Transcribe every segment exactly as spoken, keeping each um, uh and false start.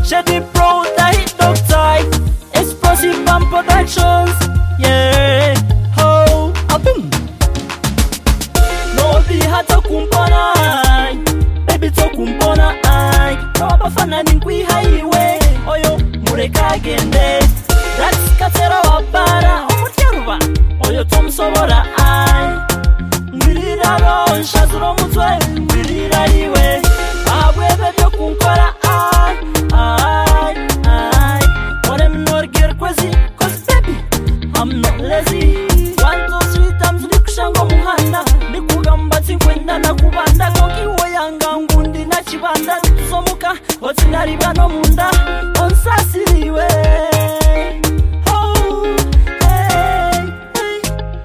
Shady Pro, the hit dog type. Explosive Band Productions. Yeah, ho, a boom. No be hata kumpona, baby to kumpona ai. No bafana ninkwi highway, oyo mureka gende. That's katera wabara, omutyaruba, oyo tomsobora ai. Ngirira ro, nshazuro mutwe, ngirira iwe. Abwebe byo kunkora ai, ai, ai. Ore mnorgir kwezi, cause baby, I'm not lazy. One, two, three times nikushango muhanda. Nikugamba tinkwenda na kubanda. Kokiwo yanga ngundi na chibanda. Somuka, otinari bano munda. Onsasiriwe. Oh, hey, hey.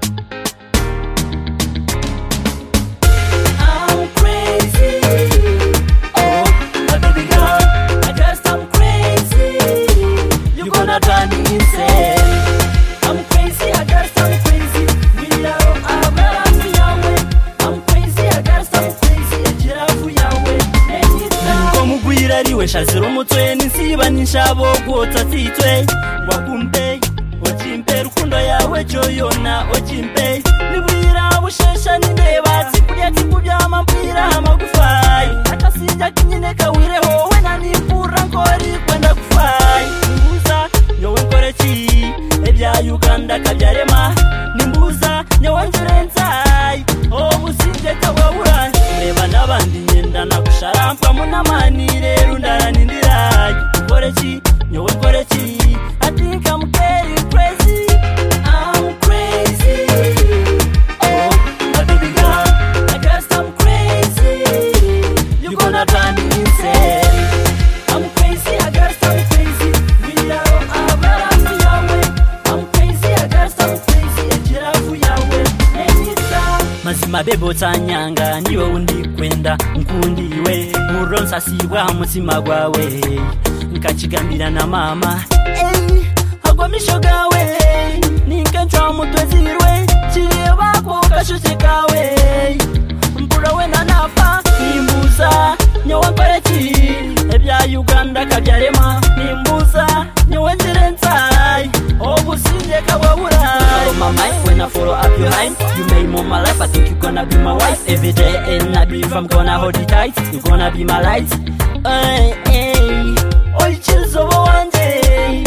I'm crazy. Oh, my baby girl, I guess I'm crazy. You gonna drive me insane. I'm crazy, I guess I'm crazy. We are around Yahweh. I'm crazy, I guess I'm crazy. Ejirafu Yahweh. Komugwira riwe shaziro mutwe nisiba ninshabo gwota titwe. Wakumpe, ochimpe rukundo yawe joyona ochimpe. Nibwira bushesha nindeba tikulya tikubya mampira amagufai. Akasija kinyine kawire howe na nimpura nkori kwenda kufai. Nimbuza nyowe nkorechi ebya Uganda kabyarema. Nimbuza nyowe njirentai obusinje kababura. Reba nabandi nyenda nakusharampa munamani rero ndaranindira. Nkorechi nyowe nkorechi. I think I'm getting crazy. I'm crazy. Oh, my baby girl, I guess I'm crazy. You gonna drive me insane. I'm crazy, I guess I'm crazy. We are around Yahweh. I'm crazy, I guess I'm crazy. Ejirafu Yahweh. Anytime. Mazima bebo tanyanga niwe undi kwenda nkundiwe. Muronsa siwa mutima gwawe. Nkachigambira na mama. Ey, hagwa mishogawe. Nikenchwa mutwezirwe. Chiriba kwa kashuche kawe. Mpura wena nafa. Nimbuza nyowe nkorechi. Ebya Uganda kabyarema. Nimbuza nyowe njirentai obusinje kababura. Follow my mind when I follow up your line. You made more my life, I think you gonna be my wife. Every day and night, if I'm gonna hold it tight, you gonna be my light. Hey, hey, oi chills over one day.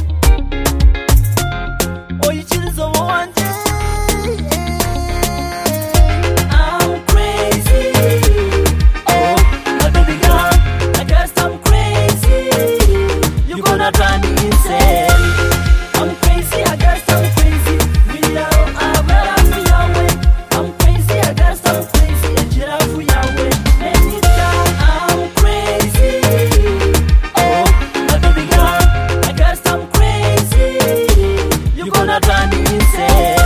Oi chills over one day. I'm crazy. Oh, my baby girl, I guess I'm crazy. You gonna drive me insane. I'm crazy, I guess I'm crazy. We are around Yahweh. I'm crazy, I guess I'm crazy. Ejirafu Yahweh. Anytime I'm crazy. Oh, my baby girl, I guess I'm crazy. You gonna drive me insane.